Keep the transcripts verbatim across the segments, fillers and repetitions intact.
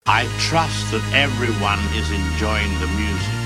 I trust that everyone is enjoying the music.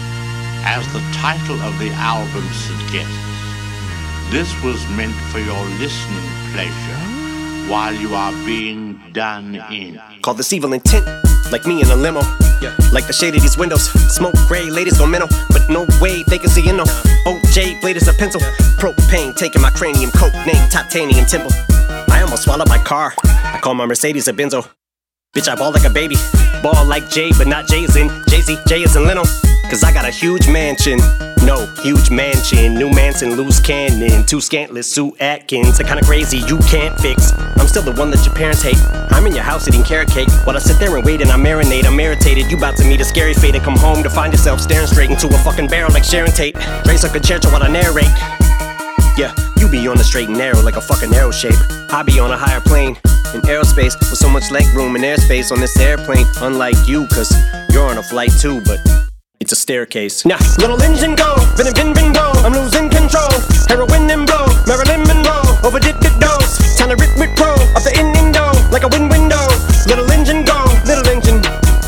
As the title of the album suggests, this was meant for your listening pleasure while you are being done in. Call this evil intent, like me in a limo. Yeah. Like the shade of these windows, smoke gray, ladies go mental, but no way they can see in no. O J blade is a pencil, propane taking my cranium, coke name, titanium temple. I almost swallowed my car, I call my Mercedes a Benzo. Bitch, I ball like a baby, ball like Jay, but not Jay's in Jay-Z, Jay is in Leno. Cause I got a huge mansion, no, huge mansion. New Manson, loose cannon, too scantless, Sue Atkins. The kinda crazy you can't fix. I'm still the one that your parents hate. I'm in your house eating carrot cake while I sit there and wait and I marinate. I'm irritated, you about to meet a scary fate and come home to find yourself staring straight into a fucking barrel like Sharon Tate. Trace a concerto while I narrate. Yeah, you be on the straight and narrow like a fucking arrow shape. I be on a higher plane in aerospace with so much leg room and airspace on this airplane. Unlike you, cause you're on a flight too, but it's a staircase. Now, little engine go, bin and bin bin go. I'm losing control, heroin and blow, Marilyn Monroe, overdid the dose. Time to rip with pro, up the in door, like a wind window. Little engine go, little engine.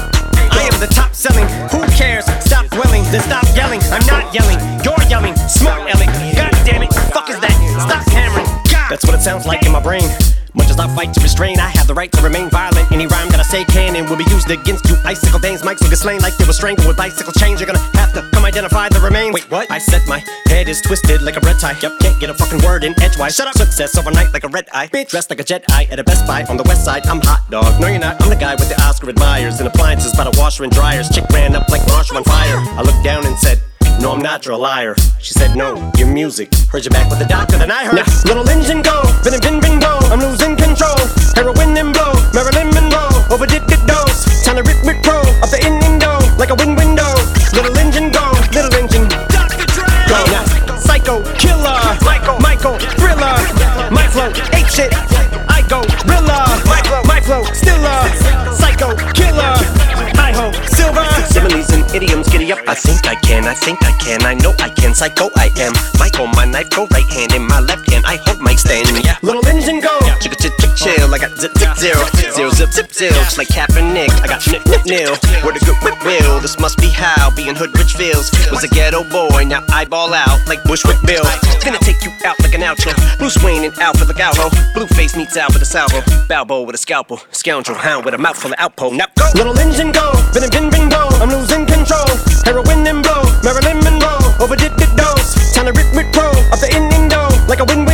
I am the top selling, who cares? Stop dwelling, then stop yelling. I'm not yelling, you're yelling, smart Ellie. God damn it, fuck is that? Stop hammering. God. That's what it sounds like in my brain. Much as I fight to restrain, I have the right to remain violent. Any rhyme that I say can and will be used against you. Icicle veins, mics will get slain like they were strangled with bicycle chains. You're gonna have to come identify the remains. Wait, what? I said my head is twisted like a red tie. Yep, can't get a fucking word in edgewise. Shut up. Success overnight like a red eye. Bitch, dressed like a jet eye at a Best Buy on the west side. I'm hot dog. No, you're not. I'm the guy with the Oscar admires and appliances by the washer and dryers. Chick ran up like Marshall on fire. I looked down and said, no, I'm not, you're a liar. She said, no, your music. Heard you back with the doctor, then I heard. Now, little engine go, bin and bin bin go. I'm losing control, heroin and blow, Marilyn Monroe, overdid the dose. Time to rip with pro, up the in window, like a wind window. Little engine go, little engine. Doctor Dre. Go now, psycho, killer, Michael, Michael, thriller. My flow, ape shit. I go, thriller. My flow, my flow, stiller. Psycho, killer. I ho, silver. Similes and idioms, giddy up. I think I can, I think I can, I know I can. Psycho I am. Michael, my knife go right hand in my left hand. I hold my stand. Yeah. Little engine go. Chicka chick chick chill. I got zip zip zero, zero zip zip zero. Just like Kaepernick. I got nip nip nil. Where the good whip will. This must be how being hood rich feels. Was a ghetto boy, now I ball out like Bushwick Bill. Gonna take you out like an outro. Bruce Wayne and Alfred the Galho. Blueface meets Alfred the Salvo. Balbo with a scalpel. Scoundrel hound with a mouth full of outpo. Now go. Little engine go. Bin and bin bin go. I'm losing control. Heroin and blow. Marilyn Monroe. Overdid the dose. Time to rip with pro. Up the in window. Like a wind